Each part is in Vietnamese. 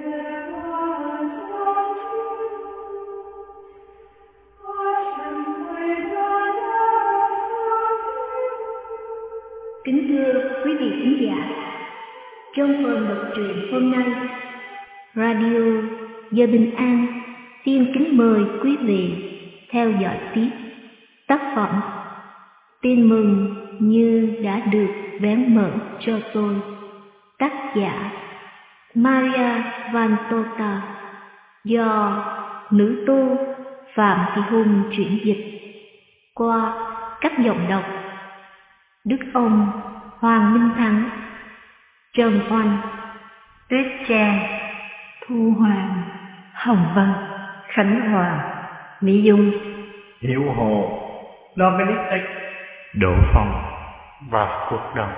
Kính thưa quý vị khán giả, trong phần đọc truyện hôm nay, Radio Giờ Bình An xin kính mời quý vị theo dõi tiếp tác phẩm Tin mừng như đã được vén mở cho tôi, tác giả Maria Vantota, do nữ tu Phạm Thị Hùng chuyển dịch qua các giọng đọc Đức Ông, Hoàng Minh Thắng, Trần Oanh, Tuyết Trang, Thu Hoàng, Hồng Vân, Khánh Hòa, Mỹ Dung, Hiểu Hồ, Dominic X, Đỗ Phong và Quốc Đồng.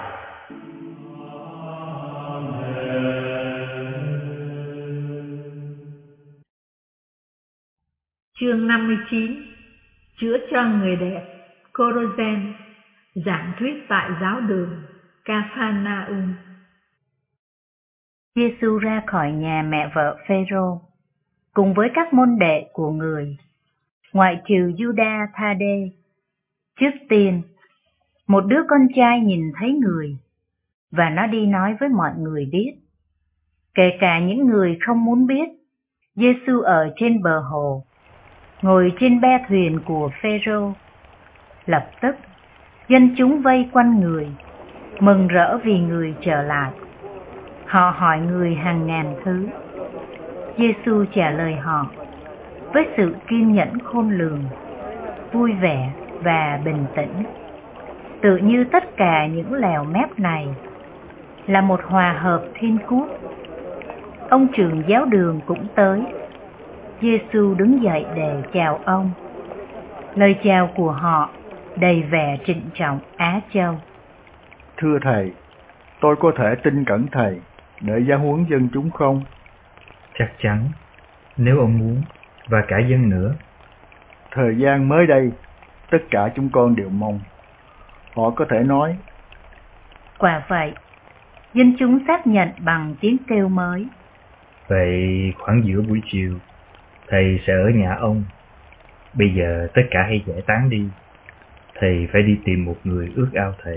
Chương 59. Chữa cho người đẹp. Corogen. Giảng thuyết tại giáo đường Capharnaum. Giêsu ra khỏi nhà mẹ vợ Phêrô cùng với các môn đệ của người, ngoại trừ Giuđa Tha-đê. Trước tiên, một đứa con trai nhìn thấy người, và nó đi nói với mọi người biết. Kể cả những người không muốn biết, Giêsu ở trên bờ hồ, ngồi trên be thuyền của Phêrô. Lập tức, dân chúng vây quanh người, mừng rỡ vì người trở lại. Họ hỏi người hàng ngàn thứ. Giêsu trả lời họ với sự kiên nhẫn khôn lường, vui vẻ và bình tĩnh, tự như tất cả những lèo mép này là một hòa hợp thiên quốc. Ông trưởng giáo đường cũng tới. Giêsu đứng dậy để chào ông. Lời chào của họ đầy vẻ trịnh trọng Á Châu. Thưa Thầy, tôi có thể tin cẩn Thầy để giáo huấn dân chúng không? Chắc chắn, nếu ông muốn, và cả dân nữa. Thời gian mới đây, tất cả chúng con đều mong. Họ có thể nói. Quả vậy, dân chúng xác nhận bằng tiếng kêu mới. Vậy khoảng giữa buổi chiều, Thầy sẽ ở nhà ông. Bây giờ tất cả hãy giải tán đi. Thầy phải đi tìm một người ước ao Thầy.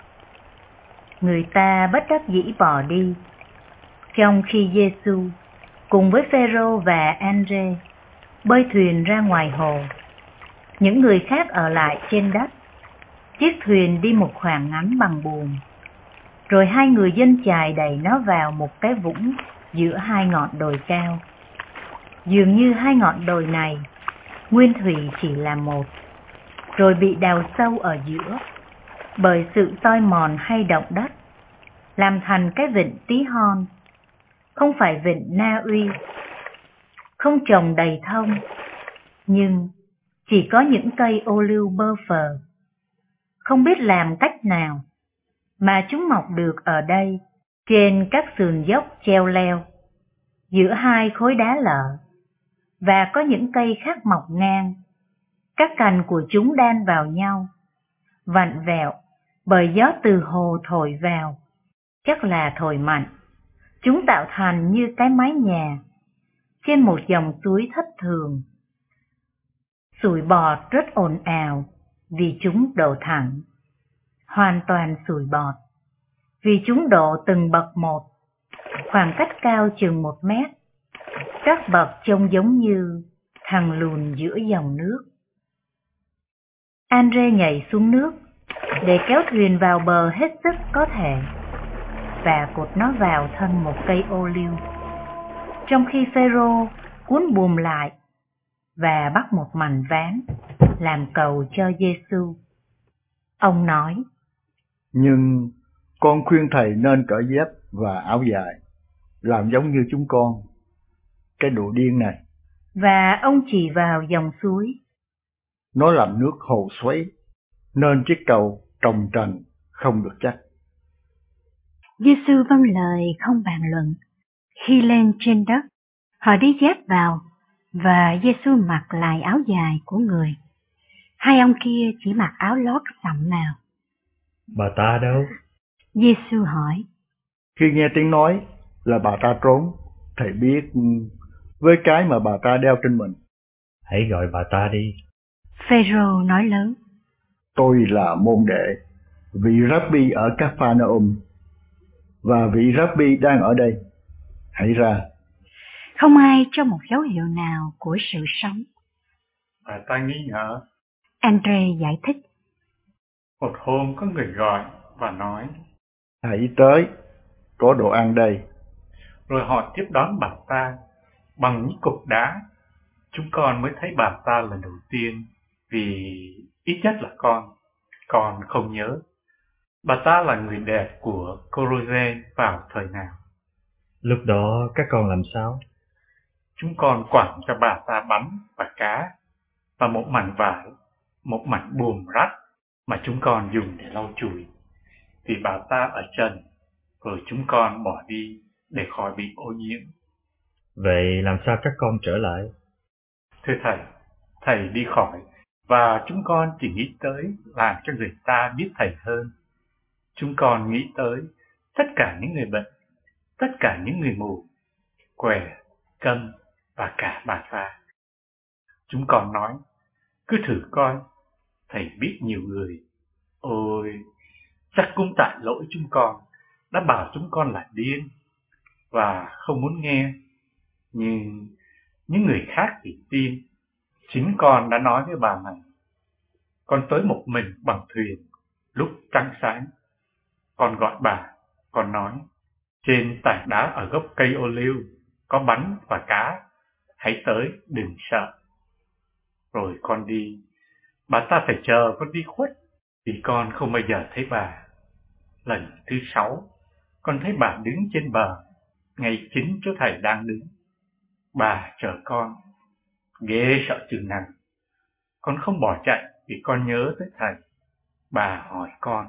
Người ta bất đắc dĩ bỏ đi, trong khi Giêsu cùng với Phêrô và Ândrê bơi thuyền ra ngoài hồ. Những người khác ở lại trên đất. Chiếc thuyền đi một khoảng ngắn bằng buồm, rồi hai người dân chài đẩy nó vào một cái vũng giữa hai ngọn đồi cao. Dường như hai ngọn đồi này nguyên thủy chỉ là một, rồi bị đào sâu ở giữa bởi sự soi mòn hay động đất, làm thành cái vịnh Tí Hon. Không phải vịnh Na Uy, không trồng đầy thông, nhưng chỉ có những cây ô liu bơ phờ. Không biết làm cách nào mà chúng mọc được ở đây, trên các sườn dốc treo leo, giữa hai khối đá lợ, và có những cây khác mọc ngang. Các cành của chúng đan vào nhau, vặn vẹo bởi gió từ hồ thổi vào, chắc là thổi mạnh. Chúng tạo thành như cái mái nhà trên một dòng suối thất thường. Sủi bọt rất ồn ào vì chúng đổ thẳng, hoàn toàn sủi bọt, vì chúng đổ từng bậc một, khoảng cách cao chừng 1 mét. Các bậc trông giống như thằng lùn giữa dòng nước. Ândrê nhảy xuống nước để kéo thuyền vào bờ hết sức có thể, và cột nó vào thân một cây ô liu, trong khi Phêrô cuốn buồm lại và bắt một mảnh ván làm cầu cho Giêsu. Ông nói: Nhưng con khuyên Thầy nên cởi dép và áo dài, làm giống như chúng con. Cái đồ điên này. Và ông chỉ vào dòng suối. Nó làm nước hồ xoáy, nên chiếc cầu trồng trành không được chắc. Giêsu vâng lời không bàn luận. Khi lên trên đất, họ đi dép vào, và Giêsu mặc lại áo dài của người. Hai ông kia chỉ mặc áo lót sậm màu. Bà ta đâu? Giêsu hỏi. Khi nghe tiếng nói là bà ta trốn, Thầy biết với cái mà bà ta đeo trên mình. Hãy gọi bà ta đi. Phêrô nói lớn. Tôi là môn đệ, vị Rabbi ở Capharnaum, và vị Rabbi đang ở đây. Hãy ra. Không ai cho một dấu hiệu nào của sự sống. Bà ta nghi ngờ. Andre giải thích. Một hôm có người gọi và nói, Hãy tới, có đồ ăn đây. Rồi họ tiếp đón bà ta bằng những cục đá. Chúng con mới thấy bà ta lần đầu tiên, vì ít nhất là con không nhớ. Bà ta là người đẹp của Corozet vào thời nào. Lúc đó các con làm sao? Chúng con quẳng cho bà ta bánh và cá, và một mảnh vải, một mảnh buồm rách mà chúng con dùng để lau chùi. Vì bà ta ở trần, rồi chúng con bỏ đi để khỏi bị ô nhiễm. Vậy làm sao các con trở lại? Thưa thầy đi khỏi, và chúng con chỉ nghĩ tới làm cho người ta biết thầy hơn. Chúng con nghĩ tới tất cả những người bệnh, tất cả những người mù, què, câm và cả bà ta. Chúng con nói, cứ thử coi, thầy biết nhiều người. Ôi, chắc cũng tại lỗi chúng con đã bảo chúng con là điên và không muốn nghe. Nhưng những người khác thì tin. Chính con đã nói với bà này. Con tới một mình bằng thuyền lúc trăng sáng. Con gọi bà, con nói, trên tảng đá ở gốc cây ô liu có bánh và cá, hãy tới, đừng sợ. Rồi con đi. Bà ta phải chờ con đi khuất, vì con không bao giờ thấy bà. Lần thứ 6, con thấy bà đứng trên bờ, ngay chính chỗ thầy đang đứng. Bà chờ con. Ghê sợ chừng nào. Con không bỏ chạy vì con nhớ tới thầy. Bà hỏi con,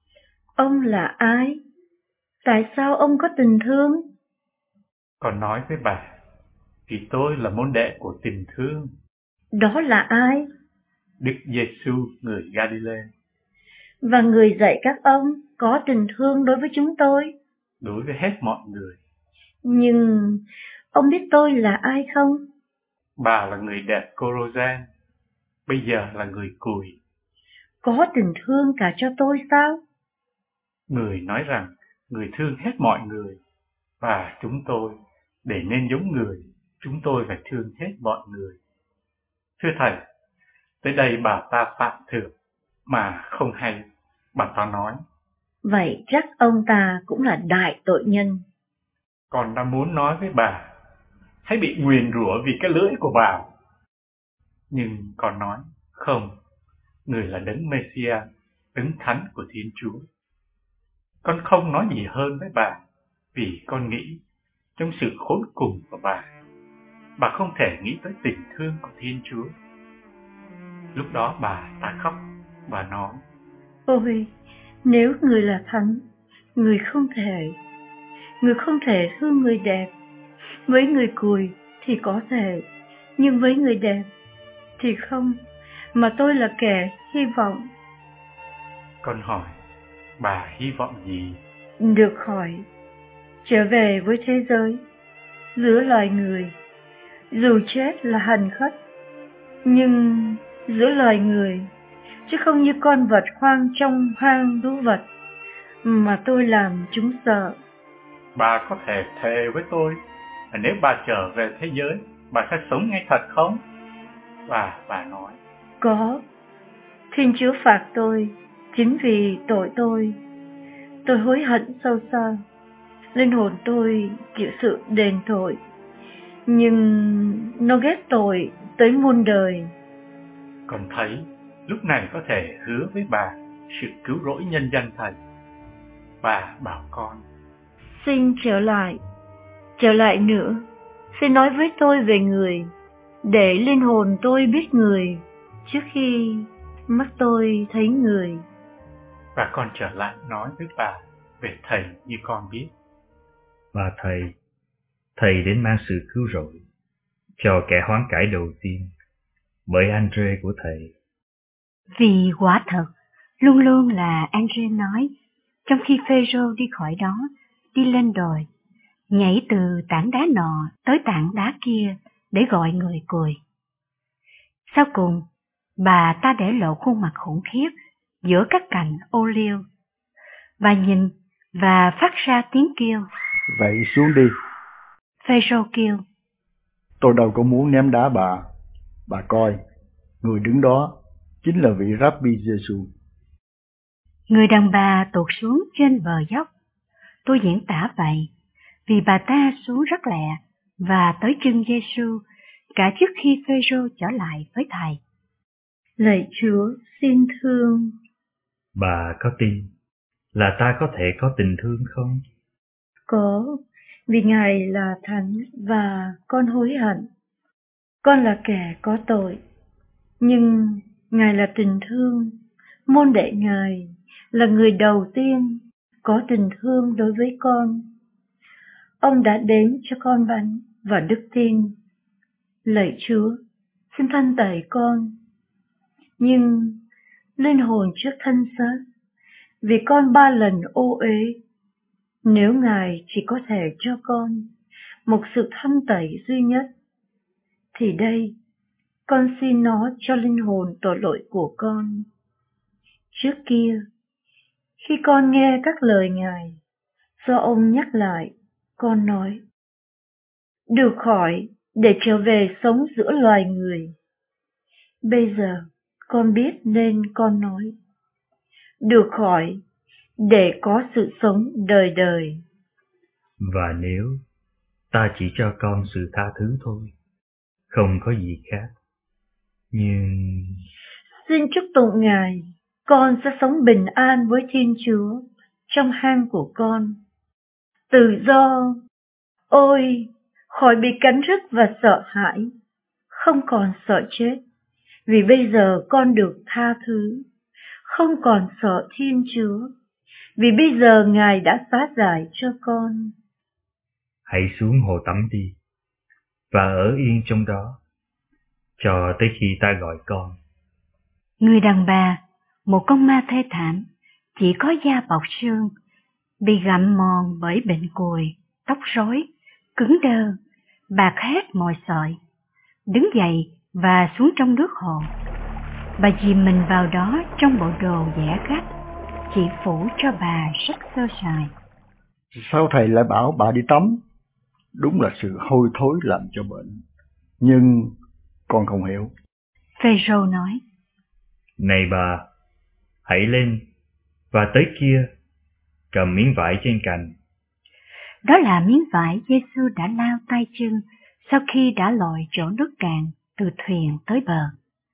ông là ai? Tại sao ông có tình thương? Con nói với bà, vì tôi là môn đệ của tình thương. Đó là ai? Đức Giêsu người Galilee. Và người dạy các ông có tình thương đối với chúng tôi. Đối với hết mọi người. Nhưng ông biết tôi là ai không? Bà là người đẹp Corozet, bây giờ là người cùi. Có tình thương cả cho tôi sao? Người nói rằng người thương hết mọi người, và chúng tôi, để nên giống người, chúng tôi phải thương hết mọi người. Thưa thầy, tới đây bà ta phạm thượng, mà không hay, bà ta nói. Vậy chắc ông ta cũng là đại tội nhân. Con đã muốn nói với bà, hãy bị nguyền rủa vì cái lưỡi của bà. Nhưng con nói, không, người là đấng Messiah, đấng thánh của Thiên Chúa. Con không nói gì hơn với bà, vì con nghĩ trong sự khốn cùng của bà không thể nghĩ tới tình thương của Thiên Chúa. Lúc đó bà ta khóc, bà nói, Ôi, nếu người là thánh, người không thể thương người đẹp. Với người cùi thì có thể, nhưng với người đẹp thì không, mà tôi là kẻ hy vọng. Con hỏi, bà hy vọng gì? Được khỏi, trở về với thế giới, giữa loài người, dù chết là hành khất, nhưng giữa loài người, chứ không như con vật hoang trong hang thú vật, mà tôi làm chúng sợ. Bà có thể thề với tôi là nếu bà trở về thế giới, bà sẽ sống ngay thật không? Và bà nói, Có, Thiên Chúa phạt tôi chính vì tội tôi. Tôi hối hận sâu xa. Linh hồn tôi chịu sự đền tội, nhưng nó ghét tội tới muôn đời. con thấy lúc này có thể hứa với bà sự cứu rỗi nhân danh thầy. Bà bảo con, Xin trở lại nữa, xin nói với tôi về người, để linh hồn tôi biết người, trước khi mắt tôi thấy người. và con trở lại nói với bà về thầy như con biết. Và thầy đến mang sự cứu rỗi cho kẻ hoán cải đầu tiên bởi Andre của thầy. Vì quả thật, luôn luôn là Andre nói, trong khi Phêrô đi khỏi đó, đi lên đồi, nhảy từ tảng đá nọ tới tảng đá kia để gọi người cười. Sau cùng, bà ta để lộ khuôn mặt khủng khiếp giữa các cành ô liu. Bà nhìn và phát ra tiếng kêu. Vậy xuống đi. Phêrô kêu. Tôi đâu có muốn ném đá bà. Bà coi, người đứng đó chính là vị Rabbi Giêsu. Người đàn bà tụt xuống trên bờ dốc. Tôi diễn tả vậy, vì bà ta xuống rất lẹ và tới chân Giêsu cả trước khi Phêrô trở lại với thầy. Lạy Chúa, xin thương. Bà có tin là ta có thể có tình thương không? Có, vì Ngài là Thánh và con hối hận. Con là kẻ có tội, nhưng Ngài là tình thương. Môn đệ Ngài là người đầu tiên có tình thương đối với con. Ông đã đến cho con bánh và đức tin. Lạy Chúa, xin thanh tẩy con. Nhưng linh hồn trước thân xác, vì con 3 lần ô uế. Nếu Ngài chỉ có thể cho con một sự thanh tẩy duy nhất, thì đây, con xin nó cho linh hồn tội lỗi của con. Trước kia, khi con nghe các lời Ngài, do ông nhắc lại, con nói, được khỏi để trở về sống giữa loài người. Bây giờ, con biết nên con nói, được khỏi để có sự sống đời đời. Và nếu ta chỉ cho con sự tha thứ thôi, không có gì khác, nhưng... Xin chúc tụng Ngài, con sẽ sống bình an với Thiên Chúa trong hang của con. Tự do, ôi, khỏi bị cắn rứt và sợ hãi, không còn sợ chết, vì bây giờ con được tha thứ, không còn sợ Thiên Chúa, vì bây giờ Ngài đã phá giải cho con. Hãy xuống hồ tắm đi, và ở yên trong đó, cho tới khi ta gọi con. Người đàn bà, một con ma thê thảm, chỉ có da bọc xương, bị gặm mòn bởi bệnh cùi, tóc rối, cứng đơ, bạc hết mọi sợi, đứng dậy và xuống trong nước hồ. Bà dìm mình vào đó trong bộ đồ dẻ gách, chỉ phủ cho bà rất sơ sài. Sao thầy lại bảo bà đi tắm? Đúng là sự hôi thối làm cho bệnh. Nhưng con không hiểu. Phêrô nói, Này bà, hãy lên, và tới kia, cầm miếng vải trên cành. đó là miếng vải Giêsu đã lau tay chân sau khi đã lội chỗ nước cạn từ thuyền tới bờ.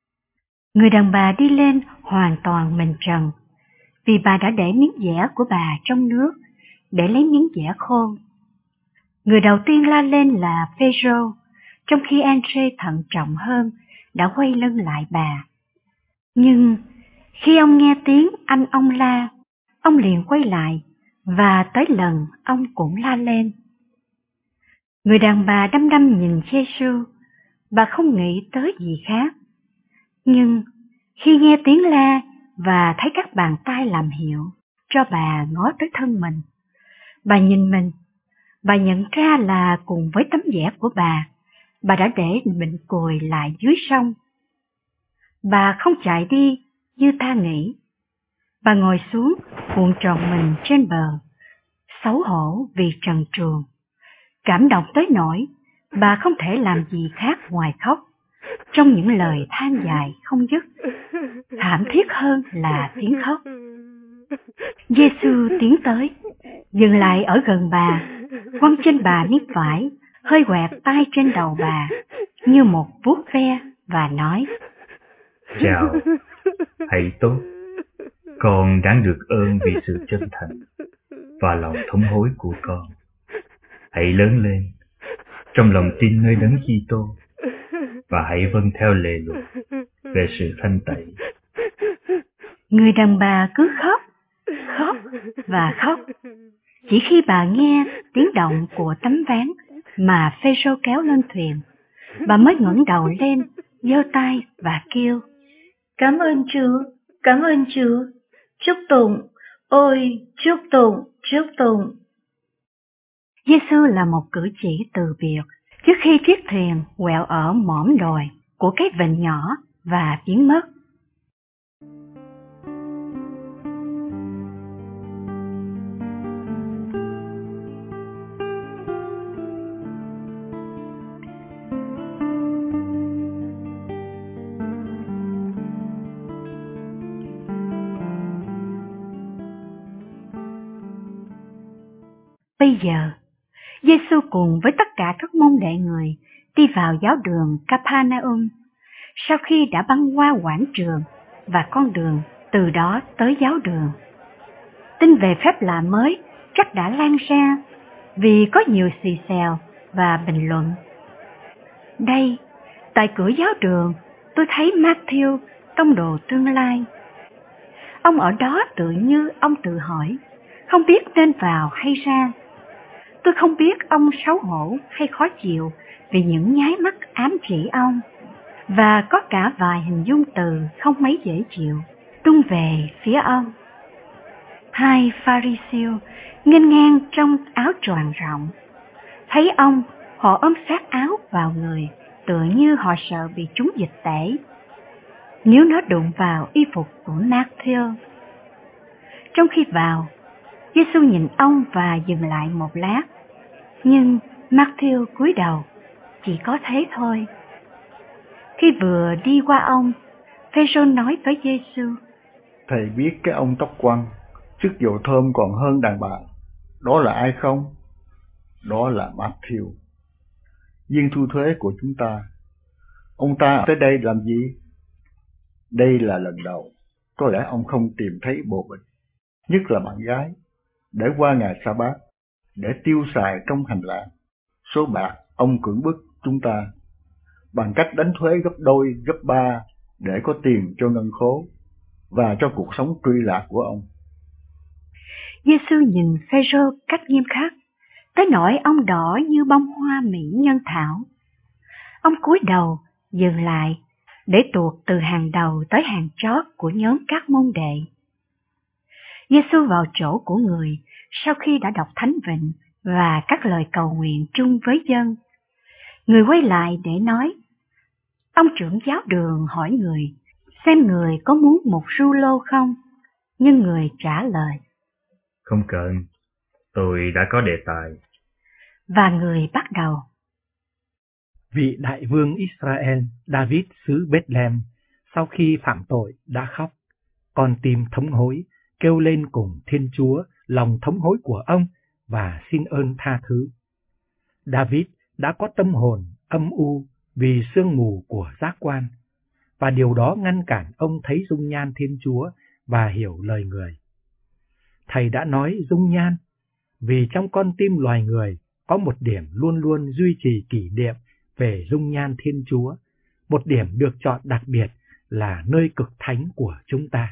Người đàn bà đi lên hoàn toàn mình trần, vì bà đã để miếng dẻ của bà trong nước để lấy miếng dẻ khô. Người đầu tiên la lên là Phêrô, trong khi Andre thận trọng hơn đã quay lưng lại bà. Nhưng khi ông nghe tiếng anh ông la, ông liền quay lại và tới lần ông cũng la lên. Người đàn bà đăm đăm nhìn Giêsu, bà không nghĩ tới gì khác. Nhưng khi nghe tiếng la và thấy các bàn tay làm hiệu cho bà ngó tới thân mình, bà nhìn mình, bà nhận ra là cùng với tấm vẽ của bà đã để mình cùi lại dưới sông. Bà không chạy đi như ta nghĩ. Bà ngồi xuống, cuộn tròn mình trên bờ, xấu hổ vì trần truồng. Cảm động tới nỗi bà không thể làm gì khác ngoài khóc, trong những lời than dài không dứt, thảm thiết hơn là tiếng khóc. Giêsu tiến tới, dừng lại ở gần bà, quăng trên bà miếng vải, hơi quẹt tay trên đầu bà như một vuốt ve và nói: Chào, hãy tốt, con đáng được ơn vì sự chân thành và lòng thống hối của con. Hãy lớn lên trong lòng tin nơi Đấng Kitô và hãy vâng theo lề luật về sự thanh tẩy. Người đàn bà cứ khóc và khóc. Chỉ khi bà nghe tiếng động của tấm ván mà Phêrô kéo lên thuyền, bà mới ngẩng đầu lên, giơ tay và kêu: Cảm ơn Chúa, cảm ơn Chúa, chúc tụng, ôi chúc tụng, chúc tụng. Giêsu là một cử chỉ từ biệt trước khi chiếc thuyền quẹo ở mỏm đồi của cái vịnh nhỏ và biến mất. Bây giờ, Giêsu cùng với tất cả các môn đệ người đi vào giáo đường Capernaum sau khi đã băng qua quảng trường và con đường từ đó tới giáo đường. Tin về phép lạ mới chắc đã lan ra vì có nhiều xì xèo và bình luận. Đây, tại cửa giáo đường, tôi thấy Matthew, tông đồ tương lai. Ông ở đó tự như ông tự hỏi, không biết nên vào hay ra. Tôi không biết ông xấu hổ hay khó chịu vì những nháy mắt ám chỉ ông, và có cả vài hình dung từ không mấy dễ chịu tung về phía ông. Hai Pharisêu nghênh ngang trong áo choàng rộng, thấy ông, họ ôm sát áo vào người, tựa như họ sợ bị trúng dịch tễ nếu nó đụng vào y phục của Matthew. Trong khi vào, Giêsu nhìn ông và dừng lại một lát, nhưng Matthew cúi đầu, chỉ có thế thôi. Khi vừa đi qua ông, Phêrô nói với Giêsu: Thầy biết cái ông tóc quăn, sức dầu thơm còn hơn đàn bà, đó là ai không? Đó là Matthew, viên thu thuế của chúng ta. Ông ta tới đây làm gì? Đây là lần đầu, có lẽ ông không tìm thấy bồ bịch, nhất là bạn gái, để qua ngày sa-bát, để tiêu xài trong hành lang. Số bạc ông cưỡng bức chúng ta bằng cách đánh thuế gấp đôi, gấp ba để có tiền cho ngân khố và cho cuộc sống truy lạc của ông. Giêsu nhìn Phêrô cách nghiêm khắc, tới nỗi ông đỏ như bông hoa mỹ nhân thảo. Ông cúi đầu, dừng lại, để tuột từ hàng đầu tới hàng chót của nhóm các môn đệ. Giêsu vào chỗ của người sau khi đã đọc Thánh Vịnh và các lời cầu nguyện chung với dân. Người quay lại để nói. Ông trưởng giáo đường hỏi người, xem người có muốn một ru lô không? Nhưng người trả lời: Không cần, tôi đã có đề tài. Và người bắt đầu. Vị đại vương Israel David xứ Bethlehem sau khi phạm tội đã khóc, con tim thống hối, kêu lên cùng Thiên Chúa lòng thống hối của ông và xin ơn tha thứ. David đã có tâm hồn âm u vì sương mù của giác quan, và điều đó ngăn cản ông thấy dung nhan Thiên Chúa và hiểu lời người. Thầy đã nói dung nhan, vì trong con tim loài người có một điểm luôn luôn duy trì kỷ niệm về dung nhan Thiên Chúa, một điểm được chọn đặc biệt là nơi cực thánh của chúng ta.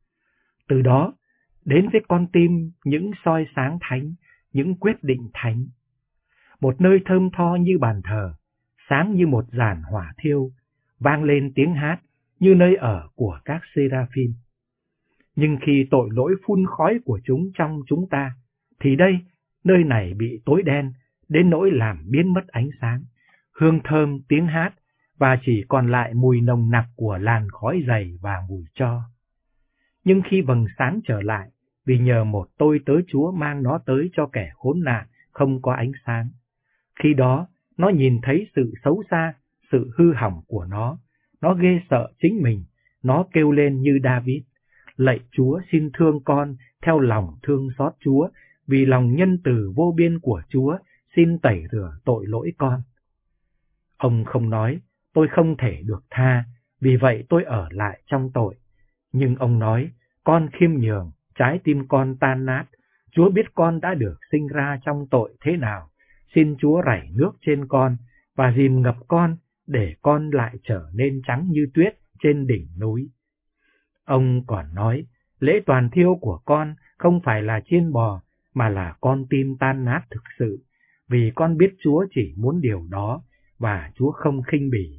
Từ đó, đến với con tim những soi sáng thánh, những quyết định thánh. Một nơi thơm tho như bàn thờ, sáng như một giàn hỏa thiêu, vang lên tiếng hát như nơi ở của các seraphim. Nhưng khi tội lỗi phun khói của chúng trong chúng ta, thì đây, nơi này bị tối đen, đến nỗi làm biến mất ánh sáng, hương thơm tiếng hát, và chỉ còn lại mùi nồng nặc của làn khói dày và mùi tro. Nhưng khi vầng sáng trở lại, vì nhờ một tôi tớ Chúa mang nó tới cho kẻ khốn nạn, không có ánh sáng, khi đó nó nhìn thấy sự xấu xa, sự hư hỏng của nó ghê sợ chính mình, nó kêu lên như David: Lạy Chúa, xin thương con theo lòng thương xót Chúa, vì lòng nhân từ vô biên của Chúa, xin tẩy rửa tội lỗi con. Ông không nói, tôi không thể được tha, vì vậy tôi ở lại trong tội. Nhưng ông nói, con khiêm nhường, trái tim con tan nát, Chúa biết con đã được sinh ra trong tội thế nào, xin Chúa rảy nước trên con và dìm ngập con, để con lại trở nên trắng như tuyết trên đỉnh núi. Ông còn nói, lễ toàn thiêu của con không phải là chiên bò, mà là con tim tan nát thực sự, vì con biết Chúa chỉ muốn điều đó, và Chúa không khinh bỉ.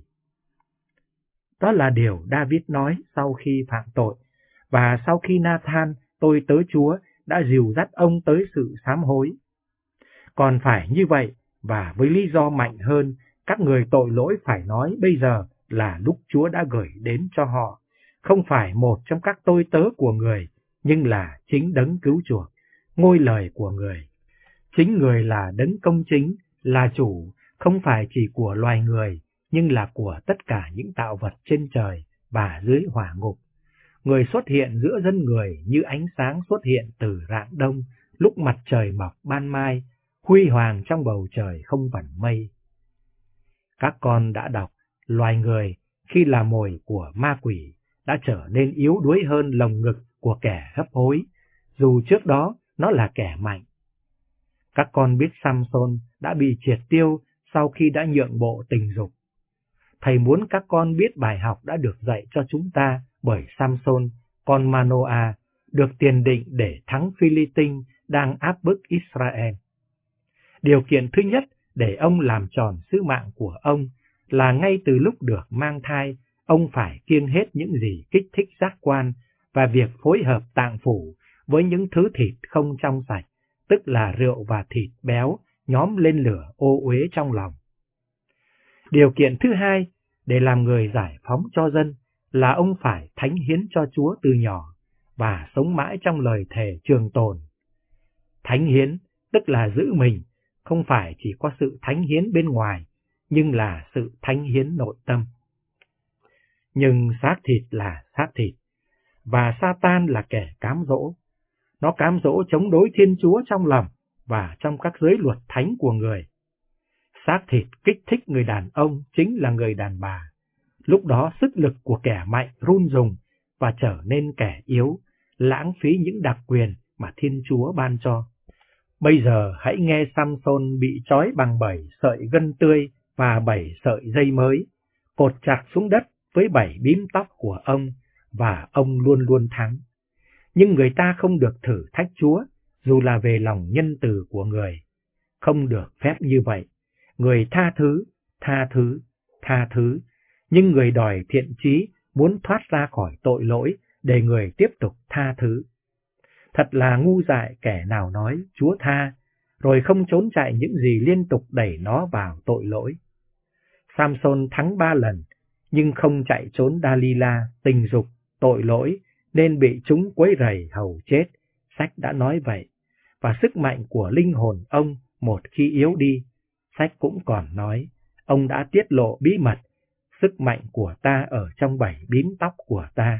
Đó là điều David nói sau khi phạm tội, và sau khi Nathan, tôi tớ Chúa, đã dìu dắt ông tới sự sám hối. Còn phải như vậy, và với lý do mạnh hơn, các người tội lỗi phải nói bây giờ là lúc Chúa đã gửi đến cho họ, không phải một trong các tôi tớ của người, nhưng là chính đấng cứu chuộc, ngôi lời của người. Chính người là đấng công chính, là chủ, không phải chỉ của loài người, nhưng là của tất cả những tạo vật trên trời và dưới hỏa ngục. Người xuất hiện giữa dân người như ánh sáng xuất hiện từ rạng đông, lúc mặt trời mọc ban mai, huy hoàng trong bầu trời không vẩn mây. Các con đã đọc, loài người khi là mồi của ma quỷ đã trở nên yếu đuối hơn lồng ngực của kẻ hấp hối, dù trước đó nó là kẻ mạnh. Các con biết Samson đã bị triệt tiêu sau khi đã nhượng bộ tình dục. Thầy muốn các con biết bài học đã được dạy cho chúng ta bởi Samson, con Manoa, được tiền định để thắng Phi-li-tinh đang áp bức Israel. Điều kiện thứ nhất để ông làm tròn sứ mạng của ông là ngay từ lúc được mang thai, ông phải kiêng hết những gì kích thích giác quan và việc phối hợp tạng phủ với những thứ thịt không trong sạch, tức là rượu và thịt béo nhóm lên lửa ô uế trong lòng. Điều kiện thứ hai để làm người giải phóng cho dân là ông phải thánh hiến cho Chúa từ nhỏ và sống mãi trong lời thề trường tồn. Thánh hiến tức là giữ mình, không phải chỉ có sự thánh hiến bên ngoài, nhưng là sự thánh hiến nội tâm. Nhưng xác thịt là xác thịt, và Satan là kẻ cám dỗ. Nó cám dỗ chống đối Thiên Chúa trong lòng và trong các giới luật thánh của người. Xác thịt kích thích người đàn ông chính là người đàn bà. Lúc đó sức lực của kẻ mạnh run rùng và trở nên kẻ yếu, lãng phí những đặc quyền mà Thiên Chúa ban cho. Bây giờ hãy nghe Samson bị trói bằng 7 sợi gân tươi và 7 sợi dây mới, cột chặt xuống đất với 7 bím tóc của ông, và ông luôn luôn thắng. Nhưng người ta không được thử thách Chúa, dù là về lòng nhân từ của người. Không được phép như vậy. Người tha thứ, tha thứ, tha thứ, nhưng người đòi thiện chí muốn thoát ra khỏi tội lỗi để người tiếp tục tha thứ. Thật là ngu dại kẻ nào nói Chúa tha, rồi không trốn chạy những gì liên tục đẩy nó vào tội lỗi. Samson thắng 3 lần, nhưng không chạy trốn Dalila, tình dục, tội lỗi, nên bị chúng quấy rầy hầu chết. Sách đã nói vậy. Và sức mạnh của linh hồn ông một khi yếu đi, sách cũng còn nói, ông đã tiết lộ bí mật, sức mạnh của ta ở trong 7 bím tóc của ta.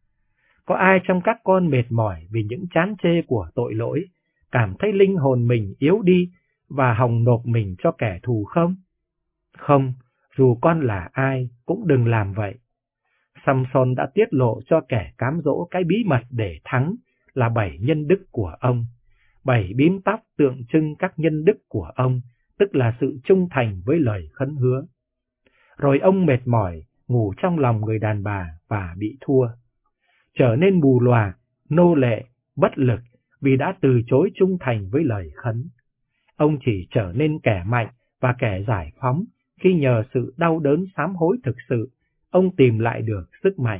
Có ai trong các con mệt mỏi vì những chán chê của tội lỗi, cảm thấy linh hồn mình yếu đi và hòng nộp mình cho kẻ thù không? Không, dù con là ai cũng đừng làm vậy. Samson đã tiết lộ cho kẻ cám dỗ cái bí mật để thắng là 7 nhân đức của ông. 7 bím tóc tượng trưng các nhân đức của ông, tức là sự trung thành với lời khấn hứa. Rồi ông mệt mỏi, ngủ trong lòng người đàn bà và bị thua. Trở nên mù lòa, nô lệ, bất lực vì đã từ chối trung thành với lời khấn. Ông chỉ trở nên kẻ mạnh và kẻ giải phóng khi nhờ sự đau đớn sám hối thực sự, ông tìm lại được sức mạnh.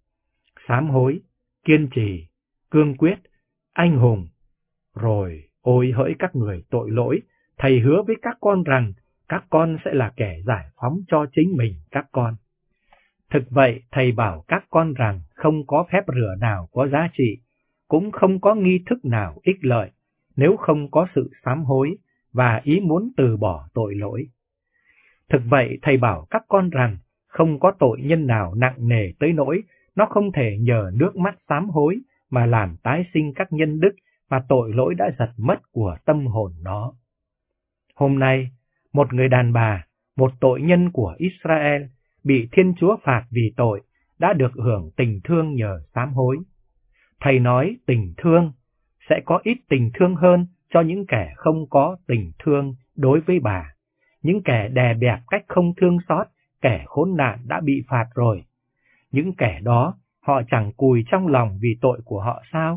Sám hối, kiên trì, cương quyết, anh hùng. Rồi, ôi hỡi các người tội lỗi, thầy hứa với các con rằng các con sẽ là kẻ giải phóng cho chính mình các con. Thực vậy, thầy bảo các con rằng không có phép rửa nào có giá trị, cũng không có nghi thức nào ích lợi, nếu không có sự sám hối và ý muốn từ bỏ tội lỗi. Thực vậy, thầy bảo các con rằng không có tội nhân nào nặng nề tới nỗi nó không thể nhờ nước mắt sám hối mà làm tái sinh các nhân đức mà tội lỗi đã giật mất của tâm hồn nó. Hôm nay, một người đàn bà, một tội nhân của Israel, bị Thiên Chúa phạt vì tội, đã được hưởng tình thương nhờ sám hối. Thầy nói tình thương sẽ có ít tình thương hơn cho những kẻ không có tình thương đối với bà, những kẻ đè bẹp cách không thương xót, kẻ khốn nạn đã bị phạt rồi. Những kẻ đó, họ chẳng cùi trong lòng vì tội của họ sao?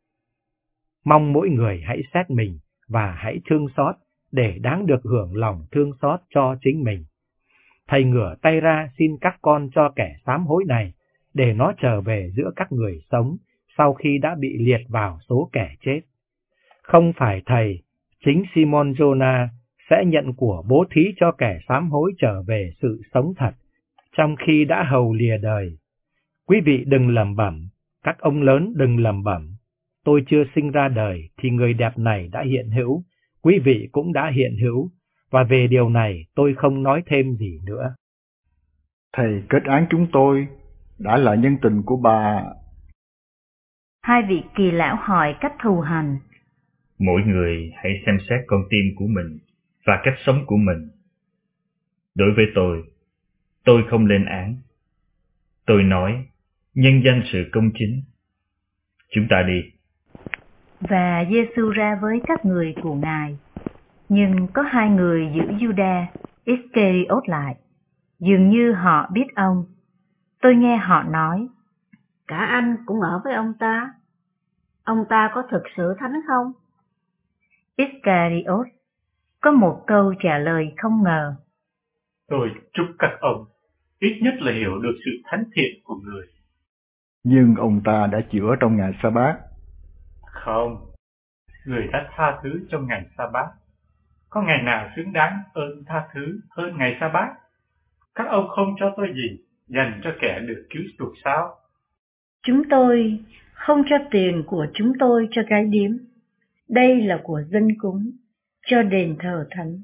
Mong mỗi người hãy xét mình và hãy thương xót để đáng được hưởng lòng thương xót cho chính mình. Thầy ngửa tay ra xin các con cho kẻ sám hối này để nó trở về giữa các người sống sau khi đã bị liệt vào số kẻ chết. Không phải thầy, chính Simon Jonah sẽ nhận của bố thí cho kẻ sám hối trở về sự sống thật, trong khi đã hầu lìa đời. Quý vị đừng lẩm bẩm, các ông lớn đừng lẩm bẩm, tôi chưa sinh ra đời thì người đẹp này đã hiện hữu, quý vị cũng đã hiện hữu, và về điều này tôi không nói thêm gì nữa. Thầy kết án chúng tôi đã là nhân tình của bà. Hai vị kỳ lão hỏi cách thù hành. Mỗi người hãy xem xét con tim của mình và cách sống của mình. Đối với tôi không lên án. Tôi nói, nhân danh sự công chính. Chúng ta đi. Và Giê-xu ra với các người của Ngài. Nhưng có hai người giữ Giuđa Iscariot lại. Dường như họ biết ông. Tôi nghe họ nói, cả anh cũng ở với ông ta. Ông ta có thực sự thánh không? Iscariot có một câu trả lời không ngờ. Tôi chúc các ông ít nhất là hiểu được sự thánh thiện của người. Nhưng ông ta đã chịu ở trong ngày Sa-bát. Không, người đã tha thứ trong ngày Sa-bát. Có ngày nào xứng đáng ơn tha thứ hơn ngày Sa-bát? Các ông không cho tôi gì dành cho kẻ được cứu chuộc sao? Chúng tôi không cho tiền của chúng tôi cho cái điếm. Đây là của dân cúng, cho đền thờ thánh.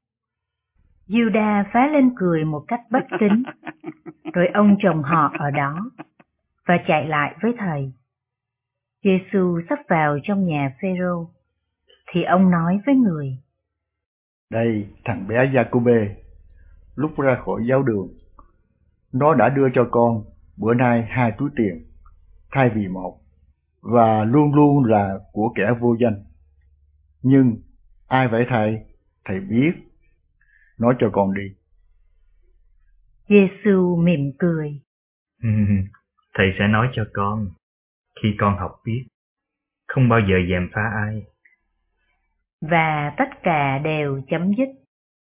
Giuđa phá lên cười một cách bất kính, rồi ông chồng họ ở đó, và chạy lại với thầy. Giê-xu sắp vào trong nhà Phêrô, thì ông nói với người, đây thằng bé Gia-cô-bê, lúc ra khỏi giáo đường, nó đã đưa cho con bữa nay 2 túi tiền, thay vì 1, và luôn luôn là của kẻ vô danh. Nhưng ai vậy thầy? Thầy biết, nói cho con đi. Giê-xu mỉm cười. Thầy sẽ nói cho con, khi con học biết, không bao giờ gièm pha ai. Và tất cả đều chấm dứt.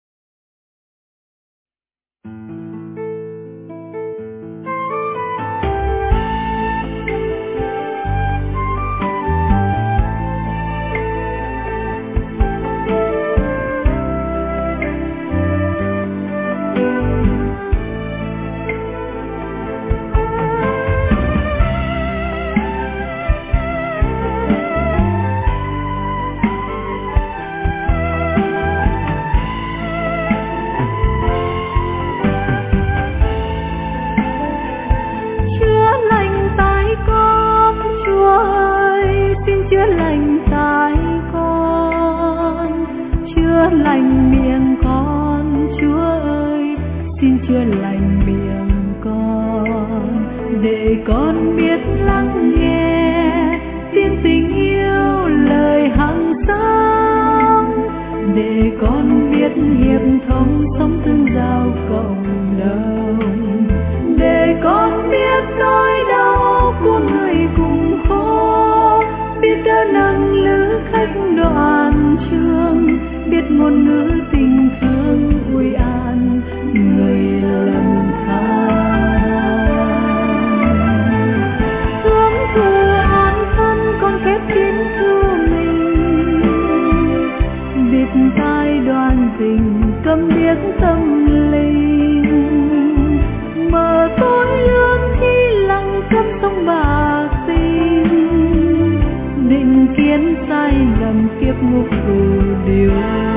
Lành miệng con, Chúa ơi, xin chữa lành miệng con, để con biết lắng nghe tiếng tình yêu lời hằng sống, để con biết hiệp thông sống tương giao cộng đồng, để con biết nỗi đau của người cùng khổ, biết đỡ nâng lữ khách đoạn trường, biết ngôn ngữ tình thương ủi an người lầm than. Hướng thù an thân con phép tín thưa mình, biết tai đoan tình câm điếc tâm linh, mở tối lương khi lặng câm sông bạc tình, định kiến sai lầm kiếp ngục tù điều.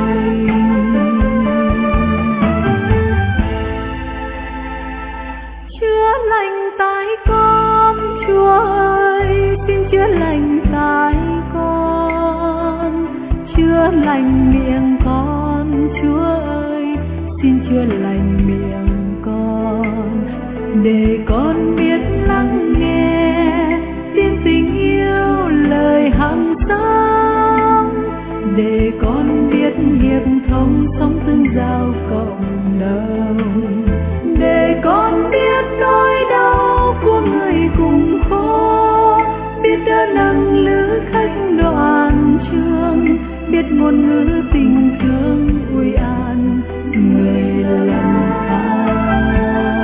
Chữa lành tại con, Chúa ơi, xin chữa lành tại con, chữa lành miệng con, Chúa ơi, xin chữa lành miệng con, để con biết lắng nghe tiếng tình yêu lời hằng sống, để con biết hiệp thông sống tương giao cộng đồng, để con biết nỗi đau của người cùng khổ, biết đỡ nâng lữ khách đoạn trường, biết ngôn ngữ tình thương ủi an người lầm than.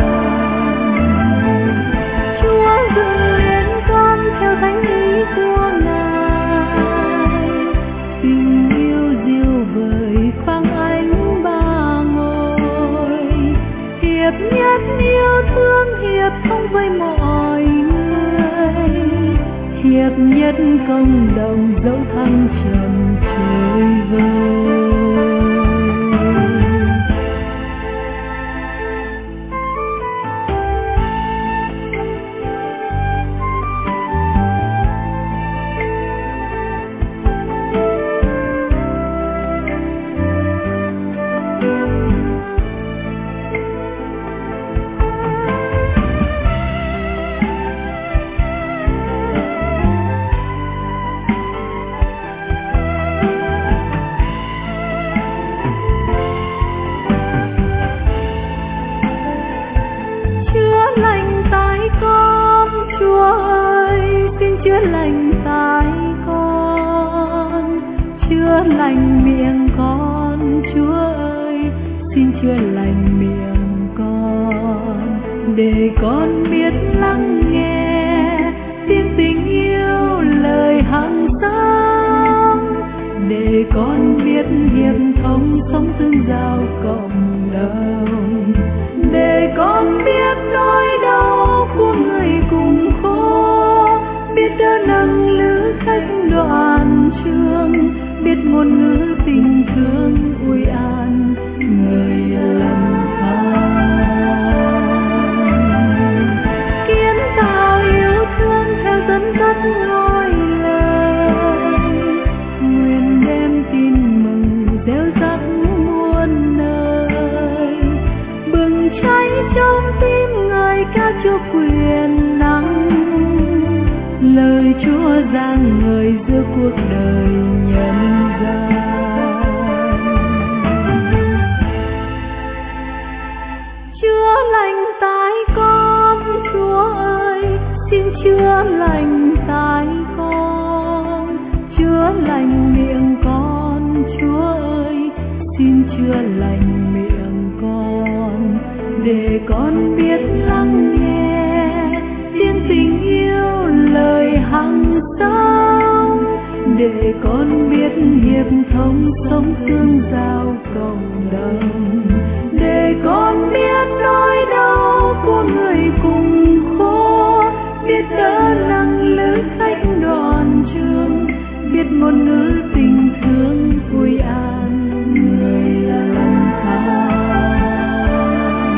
Chúa dựng lên con theo thánh ý của Ngài, tình yêu dịu hiệp nhất công đồng dẫu thăng trần chơi vơi. Chữa lành miệng con, Chúa ơi, xin chữa lành miệng con, để con biết lắng nghe tiếng tình yêu lời hàng sống, để con biết hiệp thông sống tương giao cộng đồng, để con biết nỗi đau của người cùng khổ, biết đỡ nâng lữ khách đoạn trường, biết ngôn ngữ tình thương ủi an người lầm than, kiến tạo yêu thương theo dẫn dắt ngôi lời, nguyện đem tin mừng gieo rắc muôn nơi, bừng cháy trong tim người ca chúa quyền năng, lời Chúa rạng ngời giữa cuộc đời nhân gian. Chữa lành tai con, Chúa ơi, xin chữa lành tai con, chữa lành miệng con, Chúa ơi, xin chữa lành miệng con, để con biết lắng nghe tiếng tình yêu lời hằng sống, để con biết hiệp thông sống tương giao cộng đồng, để con biết nỗi đau của người cùng khổ, biết đỡ nâng lữ khách đoạn trường, biết ngôn ngữ tình thương vui an người lầm than.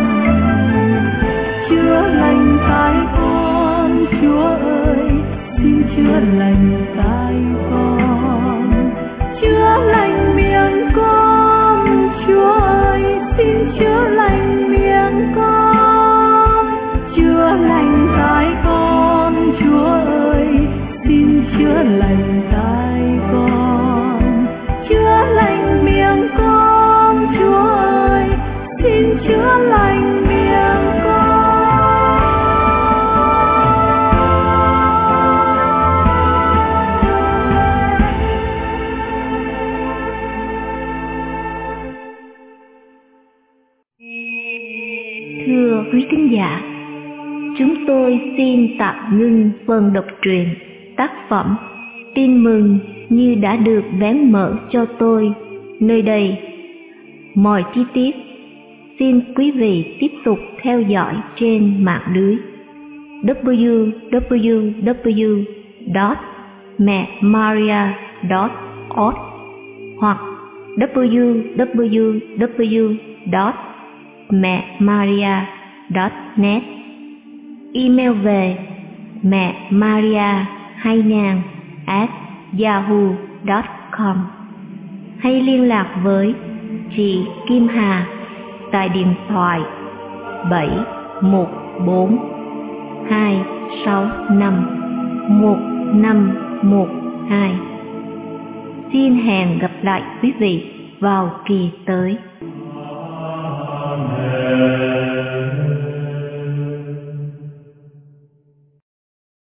Chữa lành tai con, Chúa ơi, xin chữa lành tai con, chữa lành miệng con, Chúa ơi, xin chữa lành miệng con, chữa lành tai con, Chúa ơi, xin chữa lành tai con, chữa lành miệng con, Chúa ơi, xin chữa lành miệng con. Thưa quý thính giả, chúng tôi xin tạm ngưng phần đọc truyện tác phẩm Tin mừng như đã được vén mở cho tôi nơi đây. Mọi chi tiết xin quý vị tiếp tục theo dõi trên mạng lưới www.mẹmaria.org hoặc www.mẹmaria.net. Email về mẹmaria2000@yahoo.com hay liên lạc với chị Kim Hà tại điện thoại 714-265-1512. Xin hẹn gặp lại quý vị vào kỳ tới. Amen.